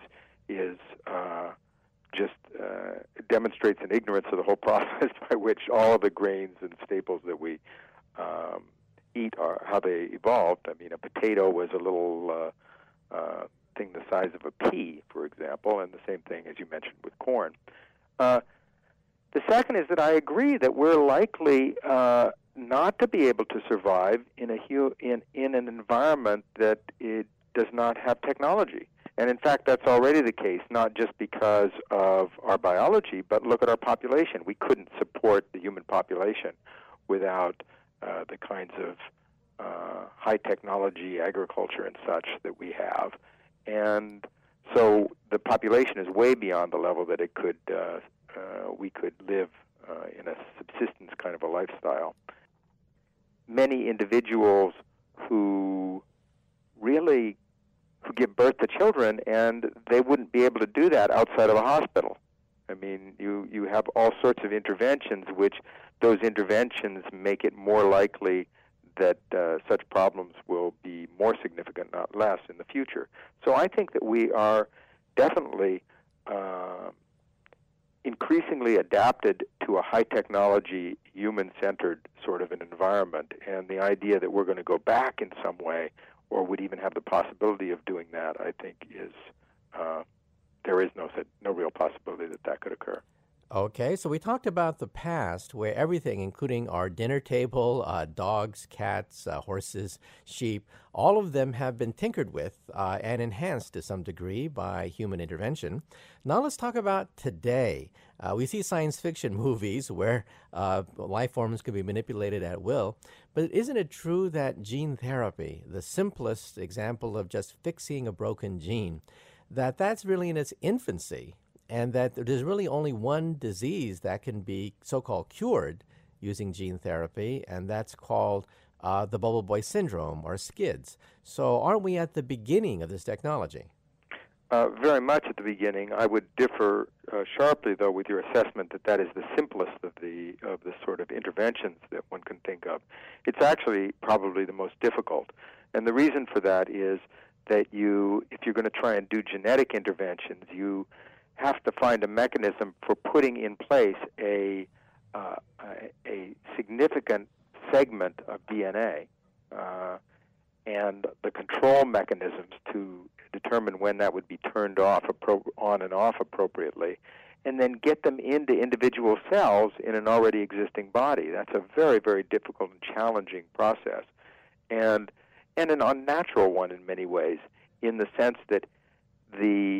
is uh, just uh, demonstrates an ignorance of the whole process by which all of the grains and staples that we um, eat are how they evolved. I mean, a potato was a little uh, uh, thing the size of a pea, for example, and the same thing as you mentioned with corn. Uh, the second is that I agree that we're likely uh, not to be able to survive in a hu- in in an environment that it does not have technology. And in fact, that's already the case, not just because of our biology, but look at our population. We couldn't support the human population without uh, the kinds of uh, high technology agriculture and such that we have. And so the population is way beyond the level that it could uh, uh, we could live uh, in a subsistence kind of a lifestyle. Many individuals who really who give birth to children, and they wouldn't be able to do that outside of a hospital. I mean, you, you have all sorts of interventions, which those interventions make it more likely that uh, such problems will be more significant, not less, in the future. So I think that we are definitely uh, increasingly adapted to a high-technology, human-centered sort of an environment, and the idea that we're going to go back in some way or would even have the possibility of doing that, I think, is uh, there is no no real possibility that that could occur. Okay, so we talked about the past where everything, including our dinner table, uh, dogs, cats, uh, horses, sheep, all of them have been tinkered with uh, and enhanced to some degree by human intervention. Now let's talk about today. Uh, we see science fiction movies where uh, life forms can be manipulated at will, but isn't it true that gene therapy, the simplest example of just fixing a broken gene, that that's really in its infancy? And that there's really only one disease that can be so-called cured using gene therapy, and that's called uh, the bubble boy syndrome, or SCIDS. So aren't we at the beginning of this technology? Uh, very much at the beginning. I would differ uh, sharply, though, with your assessment that that is the simplest of the of the sort of interventions that one can think of. It's actually probably the most difficult. And the reason for that is that you, if you're going to try and do genetic interventions, you have to find a mechanism for putting in place a uh, a, a significant segment of D N A uh, and the control mechanisms to determine when that would be turned off, appro- on and off appropriately, and then get them into individual cells in an already existing body. That's a very, very difficult and challenging process, and and an unnatural one in many ways, in the sense that the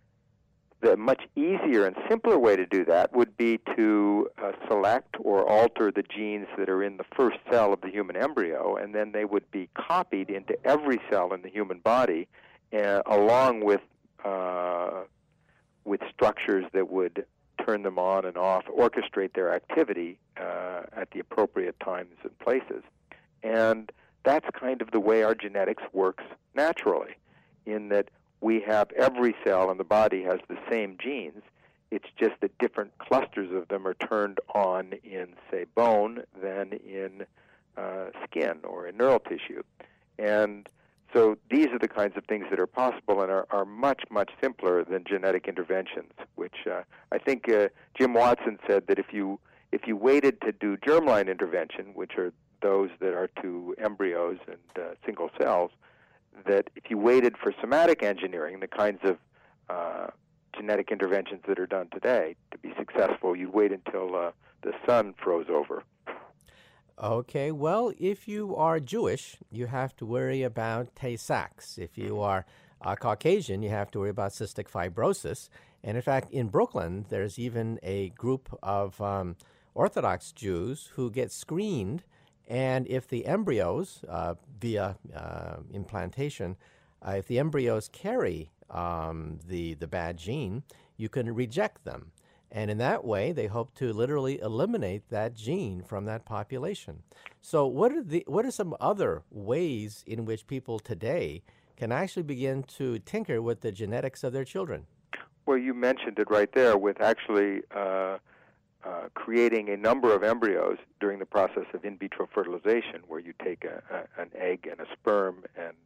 The much easier and simpler way to do that would be to uh, select or alter the genes that are in the first cell of the human embryo, and then they would be copied into every cell in the human body, uh, along with uh, with structures that would turn them on and off, orchestrate their activity uh, at the appropriate times and places. And that's kind of the way our genetics works naturally, in that we have every cell in the body has the same genes. It's just that different clusters of them are turned on in, say, bone than in uh, skin or in neural tissue. And so these are the kinds of things that are possible and are, are much, much simpler than genetic interventions, which uh, I think uh, Jim Watson said that if you if you waited to do germline intervention, which are those that are to embryos and uh, single cells, that if you waited for somatic engineering, the kinds of uh, genetic interventions that are done today, to be successful, you'd wait until uh, the sun froze over. Okay, well, if you are Jewish, you have to worry about Tay-Sachs. If you are uh, Caucasian, you have to worry about cystic fibrosis. And in fact, in Brooklyn, there's even a group of um, Orthodox Jews who get screened, and if the embryos, uh, via uh, implantation, uh, if the embryos carry um, the, the bad gene, you can reject them. And in that way, they hope to literally eliminate that gene from that population. So what are the what are some other ways in which people today can actually begin to tinker with the genetics of their children? Well, you mentioned it right there with actually uh, uh, creating a number of embryos during the process of in vitro fertilization, where you take a, a, an egg and a sperm and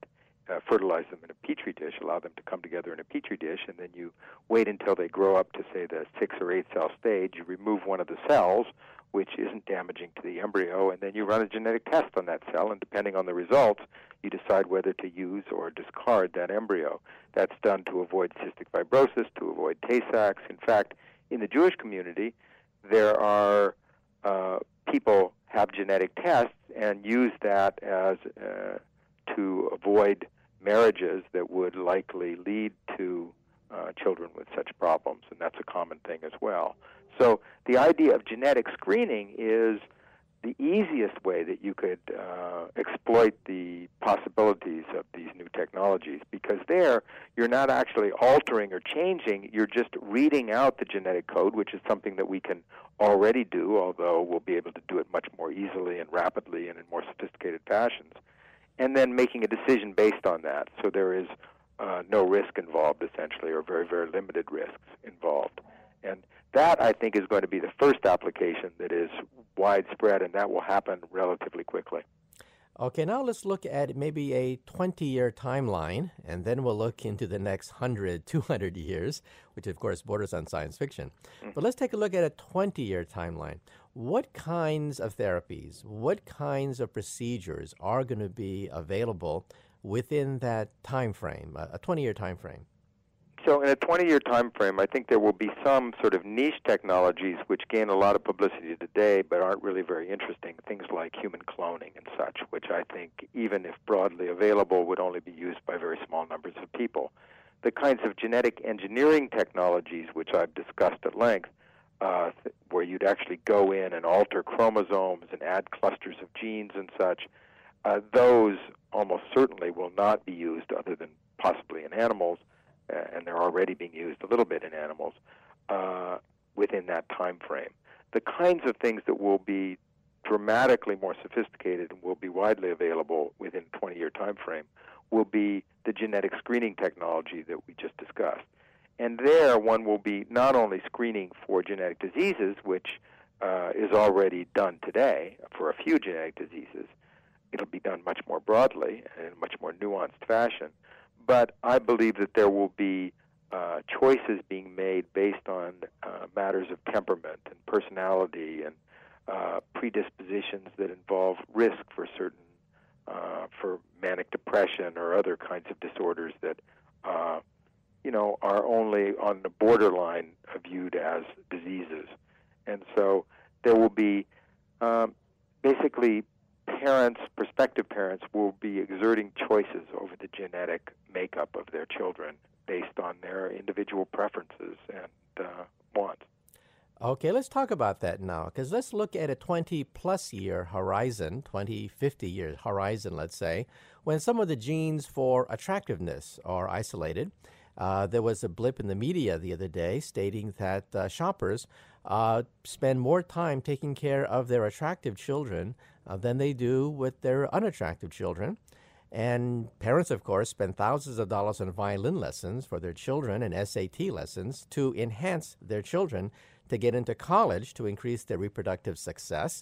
uh, fertilize them in a petri dish, allow them to come together in a petri dish, and then you wait until they grow up to, say, the six or eight cell stage. You remove one of the cells, which isn't damaging to the embryo, and then you run a genetic test on that cell, and depending on the results, you decide whether to use or discard that embryo. That's done to avoid cystic fibrosis, to avoid Tay-Sachs. In fact, in the Jewish community, there are uh, people have genetic tests and use that as uh, to avoid marriages that would likely lead to uh, children with such problems, and that's a common thing as well. So the idea of genetic screening is the easiest way that you could uh, exploit the possibilities of these new technologies, because there you're not actually altering or changing, you're just reading out the genetic code, which is something that we can already do, although we'll be able to do it much more easily and rapidly and in more sophisticated fashions, and then making a decision based on that. So there is uh, no risk involved, essentially, or very, very limited risks involved. And that, I think, is going to be the first application that is widespread, and that will happen relatively quickly. Okay, now let's look at maybe a twenty-year timeline, and then we'll look into the next one hundred, two hundred years, which of course borders on science fiction. Mm-hmm. But let's take a look at a twenty-year timeline. What kinds of therapies, what kinds of procedures are going to be available within that time frame, a twenty-year time frame? So in a twenty-year time frame, I think there will be some sort of niche technologies which gain a lot of publicity today but aren't really very interesting, things like human cloning and such, which I think, even if broadly available, would only be used by very small numbers of people. The kinds of genetic engineering technologies which I've discussed at length, uh, th- where you'd actually go in and alter chromosomes and add clusters of genes and such, uh, those almost certainly will not be used other than possibly in animals, and they're already being used a little bit in animals, uh, within that time frame. The kinds of things that will be dramatically more sophisticated and will be widely available within a twenty-year time frame will be the genetic screening technology that we just discussed. And there, one will be not only screening for genetic diseases, which uh, is already done today for a few genetic diseases. It'll be done much more broadly and in a much more nuanced fashion. But I believe that there will be uh, choices being made based on uh, matters of temperament and personality and uh, predispositions that involve risk for certain, uh, for manic depression or other kinds of disorders that, uh, you know, are only on the borderline viewed as diseases. And so there will be um, basically parents, prospective parents, will be exerting choices over the genetic makeup of their children based on their individual preferences and uh, wants. Okay, let's talk about that now, because let's look at a twenty-plus year horizon, twenty, fifty year horizon, let's say, when some of the genes for attractiveness are isolated. Uh, there was a blip in the media the other day stating that uh, shoppers uh, spend more time taking care of their attractive children uh, than they do with their unattractive children. And parents, of course, spend thousands of dollars on violin lessons for their children and S A T lessons to enhance their children to get into college to increase their reproductive success.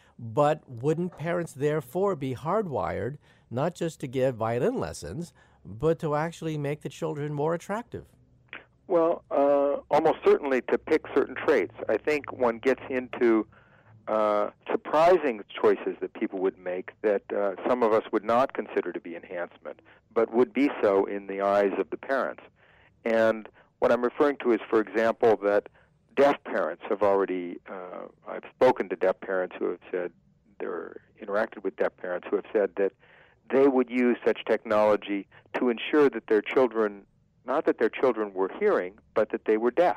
But wouldn't parents therefore be hardwired not just to give violin lessons, but to actually make the children more attractive? Well, uh, almost certainly to pick certain traits. I think one gets into uh, surprising choices that people would make that uh, some of us would not consider to be enhancement, but would be so in the eyes of the parents. And what I'm referring to is, for example, that deaf parents have already, uh, I've spoken to deaf parents who have said, they're interacted with deaf parents who have said that they would use such technology to ensure that their children, not that their children were hearing, but that they were deaf,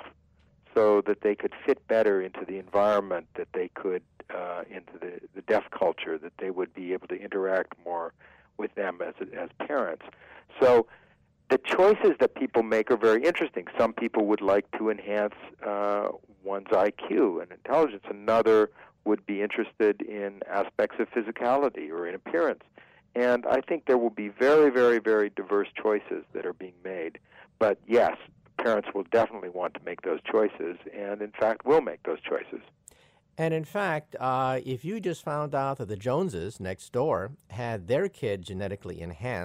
so that they could fit better into the environment, that they could, uh, into the, the deaf culture, that they would be able to interact more with them as, as parents. So the choices that people make are very interesting. Some people would like to enhance uh, one's I Q and intelligence. Another would be interested in aspects of physicality or in appearance. And I think there will be very, very, very diverse choices that are being made. But yes, parents will definitely want to make those choices, and in fact will make those choices. And in fact, uh, if you just found out that the Joneses next door had their kid genetically enhanced,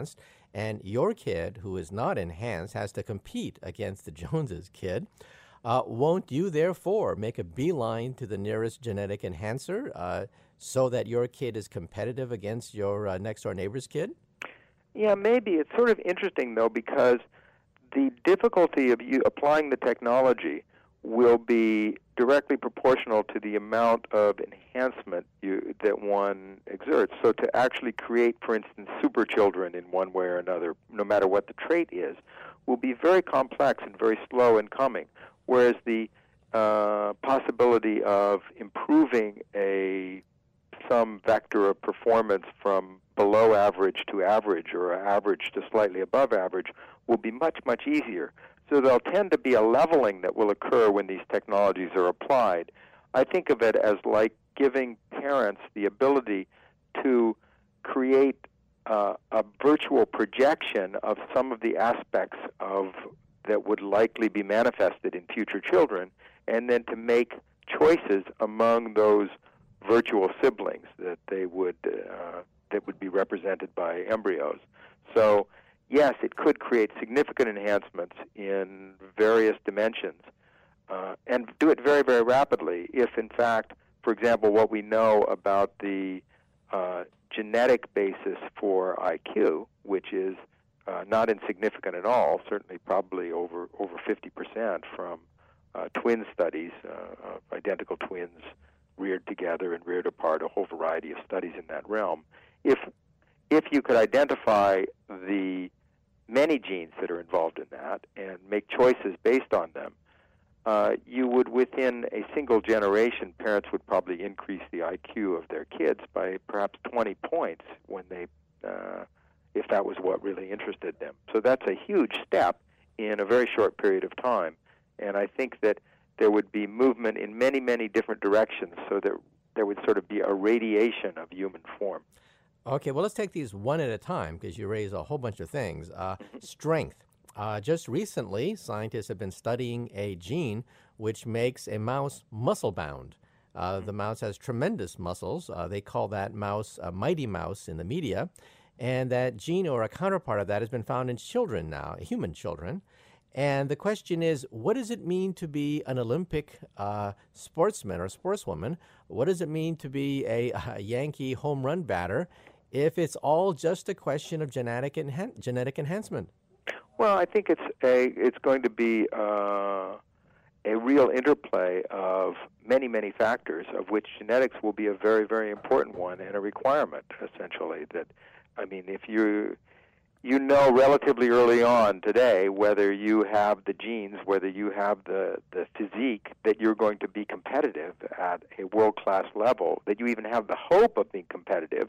and your kid, who is not enhanced, has to compete against the Joneses' kid, uh, won't you therefore make a beeline to the nearest genetic enhancer uh, so that your kid is competitive against your uh, next-door neighbor's kid? Yeah, maybe. It's sort of interesting, though, because the difficulty of you applying the technology will be directly proportional to the amount of enhancement you, that one exerts. So to actually create, for instance, super children in one way or another, no matter what the trait is, will be very complex and very slow in coming, whereas the uh, possibility of improving a some vector of performance from below average to average or average to slightly above average will be much, much easier. So there'll tend to be a leveling that will occur when these technologies are applied. I think of it as like giving parents the ability to create uh, a virtual projection of some of the aspects of that would likely be manifested in future children, and then to make choices among those virtual siblings that they would uh, that would be represented by embryos. So yes, it could create significant enhancements in various dimensions, uh, and do it very, very rapidly if, in fact, for example, what we know about the uh, genetic basis for I Q, which is uh, not insignificant at all, certainly probably over, over fifty percent from uh, twin studies, uh, of identical twins reared together and reared apart, a whole variety of studies in that realm. If if you could identify the many genes that are involved in that and make choices based on them, uh, you would, within a single generation, parents would probably increase the I Q of their kids by perhaps twenty points when they, uh, if that was what really interested them. So that's a huge step in a very short period of time, and I think that there would be movement in many, many different directions, so that there would sort of be a radiation of human form. Okay, well, let's take these one at a time because you raise a whole bunch of things. Uh, strength. Uh, just recently, scientists have been studying a gene which makes a mouse muscle-bound. Uh, the mouse has tremendous muscles. Uh, they call that mouse a mighty mouse in the media. And that gene, or a counterpart of that, has been found in children now, human children. And the question is, what does it mean to be an Olympic uh, sportsman or sportswoman? What does it mean to be a, a Yankee home run batter if it's all just a question of genetic enhan- genetic enhancement? Well, I think it's a it's going to be uh, a real interplay of many, many factors, of which genetics will be a very, very important one and a requirement, essentially. That, I mean, if you you know relatively early on today whether you have the genes, whether you have the, the physique that you're going to be competitive at a world-class level, that you even have the hope of being competitive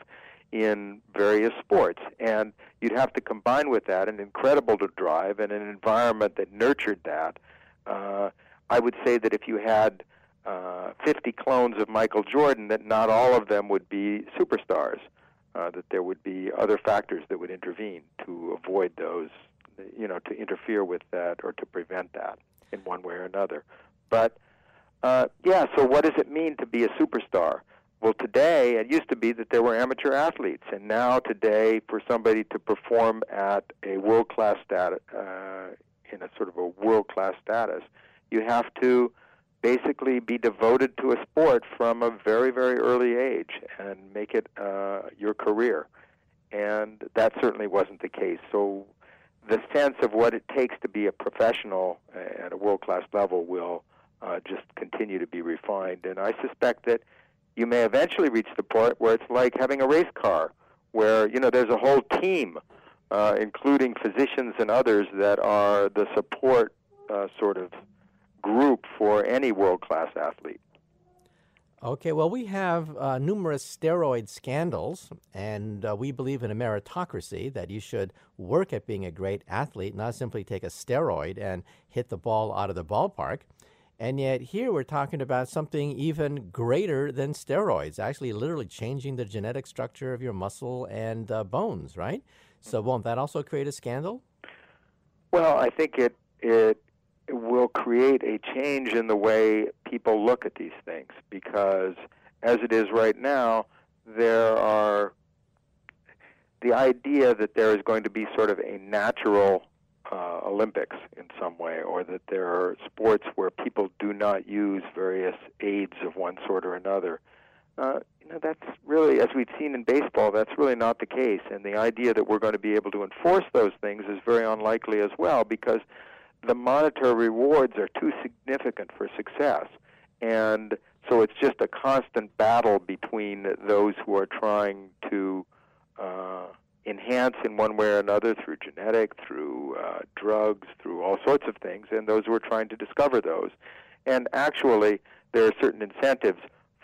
in various sports. And you'd have to combine with that an incredible drive and an environment that nurtured that. Uh, I would say that if you had uh, fifty clones of Michael Jordan, that not all of them would be superstars. Uh, that there would be other factors that would intervene to avoid those, you know, to interfere with that or to prevent that in one way or another. But, uh, yeah, so what does it mean to be a superstar? Well, today, it used to be that there were amateur athletes, and now today, for somebody to perform at a world-class status, uh, in a sort of a world-class status, you have to basically be devoted to a sport from a very, very early age and make it uh, your career. And that certainly wasn't the case. So the sense of what it takes to be a professional at a world-class level will uh, just continue to be refined. And I suspect that you may eventually reach the point where it's like having a race car, where, you know, there's a whole team, uh, including physicians and others, that are the support uh, sort of group for any world-class athlete. Okay, well, we have uh, numerous steroid scandals, and uh, we believe in a meritocracy, that you should work at being a great athlete, not simply take a steroid and hit the ball out of the ballpark. And yet here we're talking about something even greater than steroids, actually literally changing the genetic structure of your muscle and uh, bones, right? So won't that also create a scandal? Well, I think it it will create a change in the way people look at these things, because as it is right now, there are the idea that there is going to be sort of a natural uh, Olympics in some way, or that there are sports where people do not use various aids of one sort or another. Uh, you know, that's really, as we've seen in baseball, that's really not the case. And the idea that we're going to be able to enforce those things is very unlikely as well, because the monetary rewards are too significant for success. And so it's just a constant battle between those who are trying to uh, enhance in one way or another through genetic, through uh, drugs, through all sorts of things, and those who are trying to discover those. And actually, there are certain incentives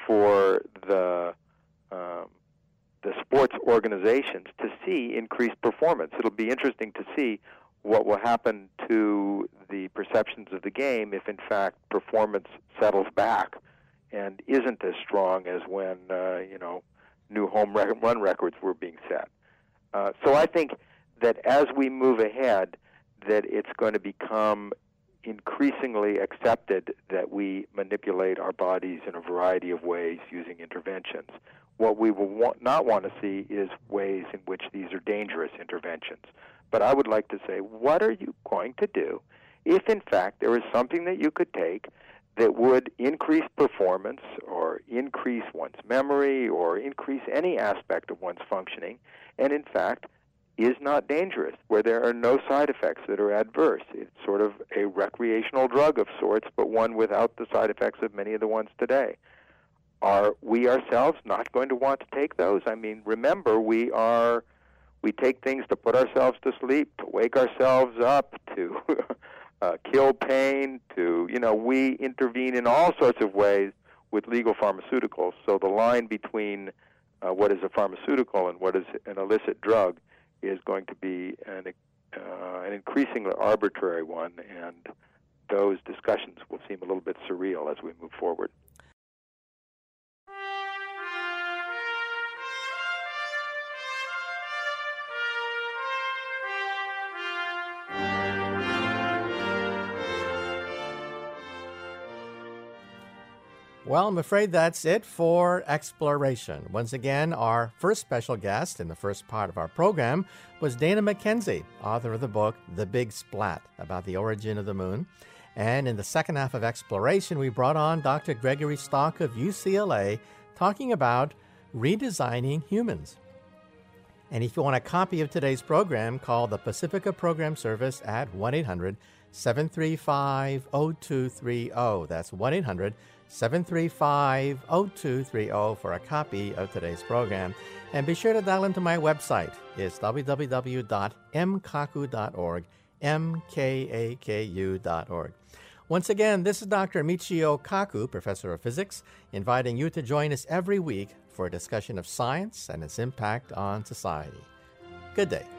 for the um, the sports organizations to see increased performance. It'll be interesting to see what will happen to the perceptions of the game if, in fact, performance settles back and isn't as strong as when, uh, you know, new home run records were being set. Uh, so I think that as we move ahead, that it's going to become increasingly accepted that we manipulate our bodies in a variety of ways using interventions. What we will want, not want to see is ways in which these are dangerous interventions. But I would like to say, what are you going to do if, in fact, there is something that you could take that would increase performance or increase one's memory or increase any aspect of one's functioning, and, in fact, is not dangerous, where there are no side effects that are adverse? It's sort of a recreational drug of sorts, but one without the side effects of many of the ones today. Are we ourselves not going to want to take those? I mean, remember, we are we take things to put ourselves to sleep, to wake ourselves up, to uh, kill pain, to, you know, we intervene in all sorts of ways with legal pharmaceuticals. So the line between uh, what is a pharmaceutical and what is an illicit drug is going to be an, uh, an increasingly arbitrary one, and those discussions will seem a little bit surreal as we move forward. Well, I'm afraid that's it for Exploration. Once again, our first special guest in the first part of our program was Dana McKenzie, author of the book The Big Splat, about the origin of the moon. And in the second half of Exploration, we brought on Doctor Gregory Stock of U C L A talking about redesigning humans. And if you want a copy of today's program, call the Pacifica Program Service at one eight hundred seven three five oh two three oh. That's one eight hundred seven three five oh two three oh for a copy of today's program. And be sure to dial into my website. It's w w w dot m kaku dot org, M K A K U dot org. Once again, this is Doctor Michio Kaku, Professor of Physics, inviting you to join us every week for a discussion of science and its impact on society. Good day.